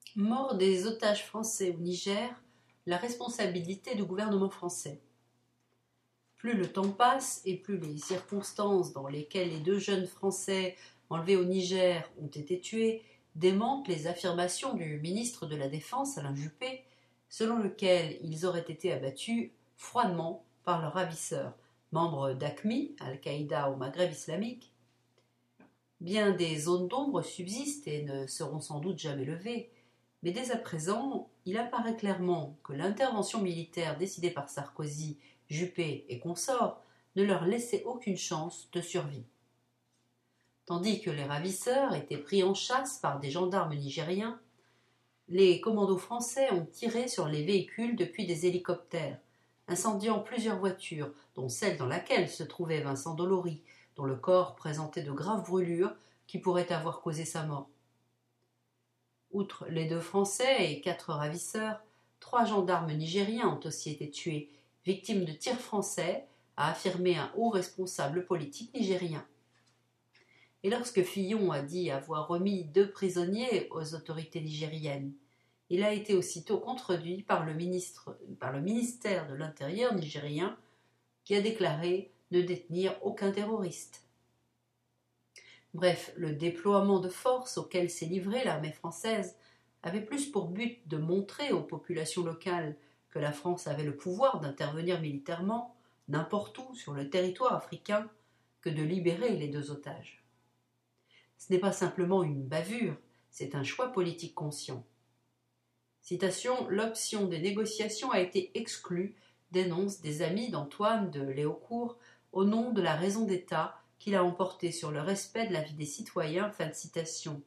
Mort des otages français au Niger, la responsabilité du gouvernement français. Plus le temps passe et plus les circonstances dans lesquelles les deux jeunes Français enlevés au Niger ont été tués démentent les affirmations du ministre de la Défense, Alain Juppé, selon lequel ils auraient été abattus froidement par leurs ravisseurs, membres d'AQMI, Al-Qaïda au Maghreb islamique. Bien des zones d'ombre subsistent et ne seront sans doute jamais levées, mais dès à présent, il apparaît clairement que l'intervention militaire décidée par Sarkozy, Juppé et consorts ne leur laissait aucune chance de survie. Tandis que les ravisseurs étaient pris en chasse par des gendarmes nigériens, les commandos français ont tiré sur les véhicules depuis des hélicoptères, incendiant plusieurs voitures, dont celle dans laquelle se trouvait Vincent Dolori, dont le corps présentait de graves brûlures qui pourraient avoir causé sa mort. Outre les deux Français et 4 ravisseurs, 3 gendarmes nigériens ont aussi été tués, victimes de tirs français, a affirmé un haut responsable politique nigérien. Et lorsque Fillon a dit avoir remis 2 prisonniers aux autorités nigériennes, il a été aussitôt contredit par le ministère de l'Intérieur nigérien, qui a déclaré ne détenir aucun terroriste. Bref, le déploiement de force auquel s'est livrée l'armée française avait plus pour but de montrer aux populations locales que la France avait le pouvoir d'intervenir militairement n'importe où sur le territoire africain que de libérer les 2 otages. Ce n'est pas simplement une bavure, c'est un choix politique conscient. Citation, l'option des négociations a été exclue, dénoncent des amis d'Antoine de Léaucourt au nom de la raison d'État qu'il a emporté sur le respect de la vie des citoyens. Fin de citation.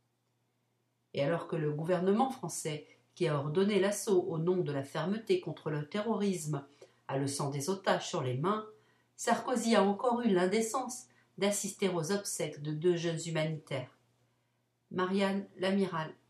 Et alors que le gouvernement français, qui a ordonné l'assaut au nom de la fermeté contre le terrorisme, a le sang des otages sur les mains, Sarkozy a encore eu l'indécence d'assister aux obsèques de 2 jeunes humanitaires. Marianne Lamiral.